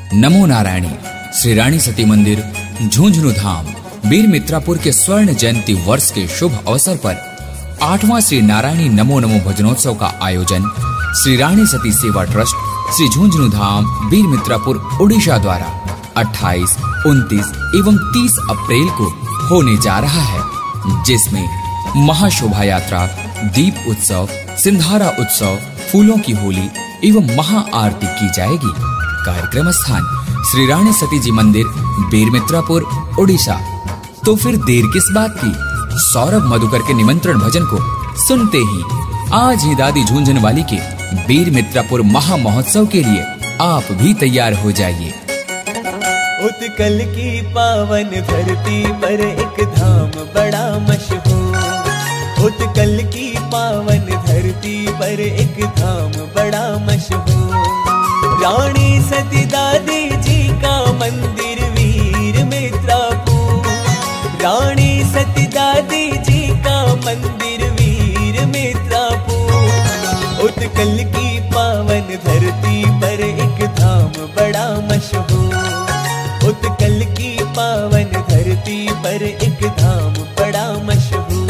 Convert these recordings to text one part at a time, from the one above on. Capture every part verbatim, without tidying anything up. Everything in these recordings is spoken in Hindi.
नमो नारायणी श्री रानी सती मंदिर झुंझुनू धाम बीर मित्रापुर के स्वर्ण जयंती वर्ष के शुभ अवसर पर आठवां श्री नारायणी नमो नमो भजनोत्सव का आयोजन श्री रानी सती सेवा ट्रस्ट श्री झुंझुनू धाम बीर मित्रापुर उड़ीसा द्वारा अट्ठाईस, उनतीस एवं तीस अप्रैल को होने जा रहा है, जिसमें महाशोभा यात्रा, दीप उत्सव, सिंधारा उत्सव, फूलों की होली एवं महाआरती की जाएगी। कार्यक्रम स्थान श्री रानी सती जी मंदिर बीर मित्रापुर उड़ीसा। तो फिर देर किस बात की, सौरभ मधुकर के निमंत्रण भजन को सुनते ही आज ही दादी झुंझुनू वाली के बीर मित्रापुर महा महोत्सव के लिए आप भी तैयार हो जाइए। उत्कल की पावन धरती पर एक धाम बड़ा मशहूर, उत्कल की पावन धरती पर एक धाम बड़ा मशहूर। रानी सती दादी जी का मंदिर वीर मित्रापुर, रानी सती दादी जी का मंदिर वीर मित्रापुर। उत्कल की पावन धरती पर एक धाम बड़ा मशहूर, उत्कल की पावन धरती पर एक धाम बड़ा मशहूर।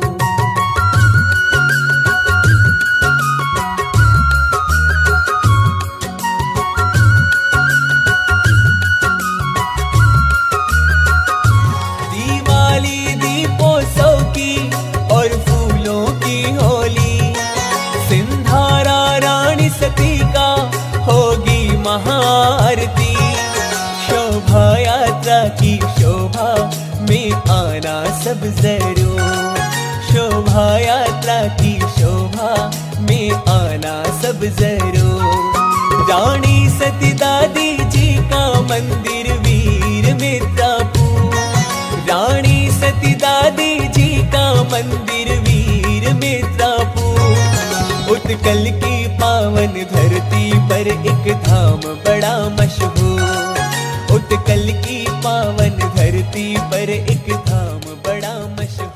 दिवाली दीपोत्सव की और फूलों की होली, सिंधारा रानी सती का होगी महाआरती। शोभा यात्रा की शोभा में आना सब जरूर, शोभा यात्रा की शोभा में आना सब जरूर। रानी सती दादी जी का मंदिर वीर मित्रापुर, रानी सती दादी जी का मंदिर वीर मित्रापुर। उत्कल की पावन धरती पर एक धाम बड़ा मशहूर, उत्कल की पावन धरती पर एक धाम बड़ा मशहूर।